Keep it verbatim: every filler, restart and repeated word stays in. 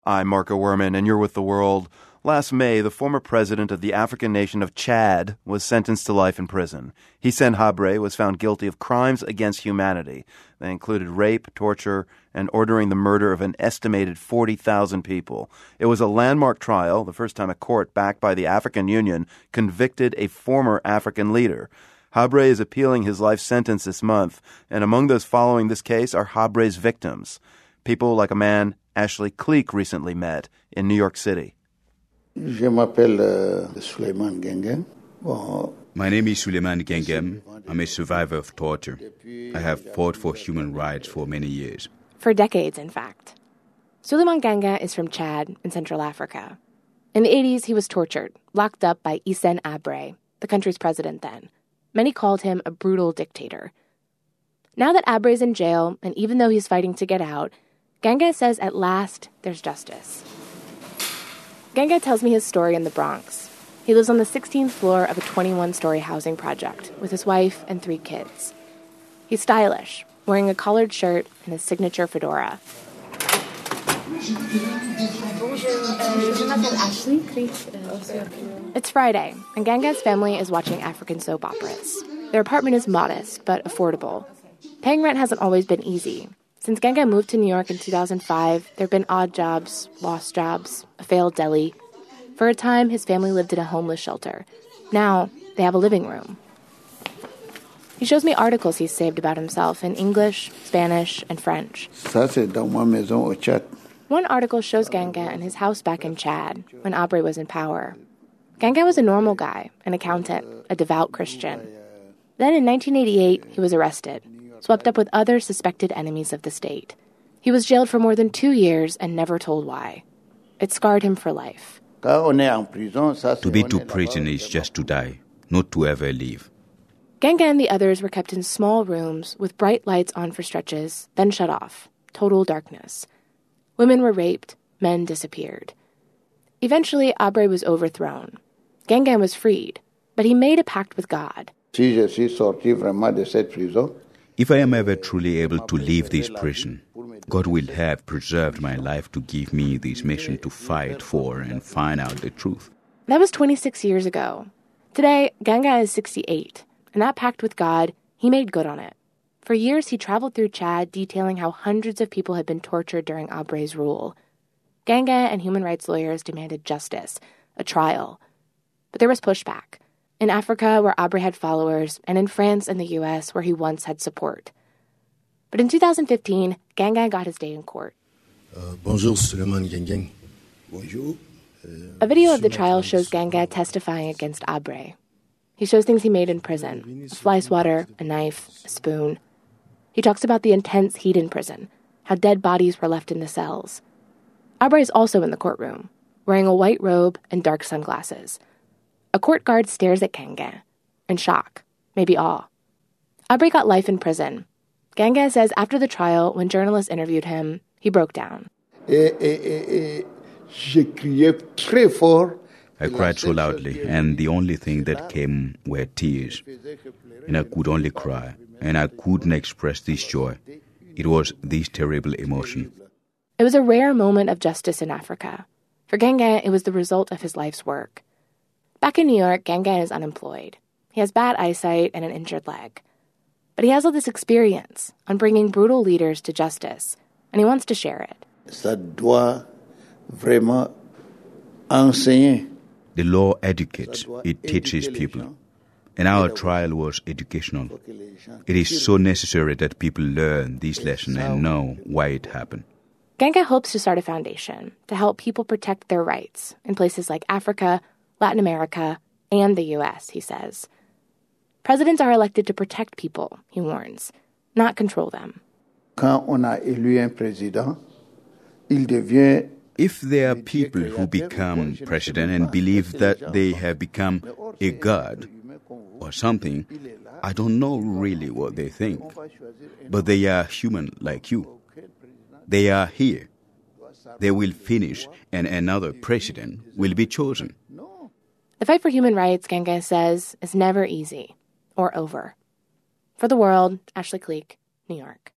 I'm Marco Werman, and you're with The World. Last May, the former president of the African nation of Chad was sentenced to life in prison. Hissène Habré was found guilty of crimes against humanity. They included rape, torture, and ordering the murder of an estimated forty thousand people. It was a landmark trial, the first time a court backed by the African Union convicted a former African leader. Habré is appealing his life sentence this month, and among those following this case are Habré's victims, people like a man Ashley Cleek recently met in New York City. Je m'appelle uh, Souleymane Gengem. Bon. My name is Souleymane Gengem. I'm a survivor of torture. I have fought for human rights for many years. For decades, in fact. Souleymane Gengem is from Chad in Central Africa. In the eighties, he was tortured, locked up by Hissène Habré, the country's president then. Many called him a brutal dictator. Now that Habré's in jail, and even though he's fighting to get out, Gengem says at last there's justice. Gengem tells me his story in the Bronx. He lives on the sixteenth floor of a twenty-one-story housing project with his wife and three kids. He's stylish, wearing a collared shirt and his signature fedora. It's Friday, and Gengem's family is watching African soap operas. Their apartment is modest, but affordable. Paying rent hasn't always been easy. Since Gengem moved to New York in two thousand five, there have been odd jobs, lost jobs, a failed deli. For a time, his family lived in a homeless shelter. Now, they have a living room. He shows me articles he's saved about himself in English, Spanish, and French. Ça, c'est dans ma maison au Tchad. One article shows Gengem in his house back in Chad, when Habré was in power. Gengem was a normal guy, an accountant, a devout Christian. Then in nineteen eighty-eight, he was arrested, swept up with other suspected enemies of the state. He was jailed for more than two years and never told why. It scarred him for life. To be to prison is just to die, not to ever leave. Gengem and the others were kept in small rooms with bright lights on for stretches, then shut off. Total darkness. Women were raped, men disappeared. Eventually, Habré was overthrown. Gengem was freed, but he made a pact with God. Si je suis sorti vraiment de cette prison, if I am ever truly able to leave this prison, God will have preserved my life to give me this mission to fight for and find out the truth. That was twenty-six years ago. Today, Gengem is sixty-eight, and that pact with God, he made good on it. For years, he traveled through Chad detailing how hundreds of people had been tortured during Habré's rule. Gengem and human rights lawyers demanded justice, a trial. But there was pushback. In Africa, where Habré had followers, and in France and the U S, where he once had support. But in two thousand fifteen, Gengem got his day in court. Uh, bonjour, Souleymane Gengem. Bonjour. Uh, a video of the trial shows Gengem testifying against Habré. He shows things he made in prison, a fly swatter, a knife, a spoon. He talks about the intense heat in prison, how dead bodies were left in the cells. Habré is also in the courtroom, wearing a white robe and dark sunglasses. A court guard stares at Gengem, in shock, maybe awe. Habré got life in prison. Gengem says after the trial, when journalists interviewed him, he broke down. Et, et, et, je criais très fort. I cried so loudly, and the only thing that came were tears. And I could only cry, and I couldn't express this joy. It was this terrible emotion. It was a rare moment of justice in Africa. For Gengem, it was the result of his life's work. Back in New York, Gengem is unemployed. He has bad eyesight and an injured leg. But he has all this experience on bringing brutal leaders to justice, and he wants to share it. Ça doit vraiment enseigner. The law educates, it teaches people. And our trial was educational. It is so necessary that people learn this lesson and know why it happened. Gengem hopes to start a foundation to help people protect their rights in places like Africa, Latin America, and the U S, he says. Presidents are elected to protect people, he warns, not control them. Quand on a élu un président, il devient. If there are people who become president and believe that they have become a god or something, I don't know really what they think. But they are human like you. They are here. They will finish and another president will be chosen. The fight for human rights, Gengem says, is never easy or over. For The World, Ashley Cleek, New York.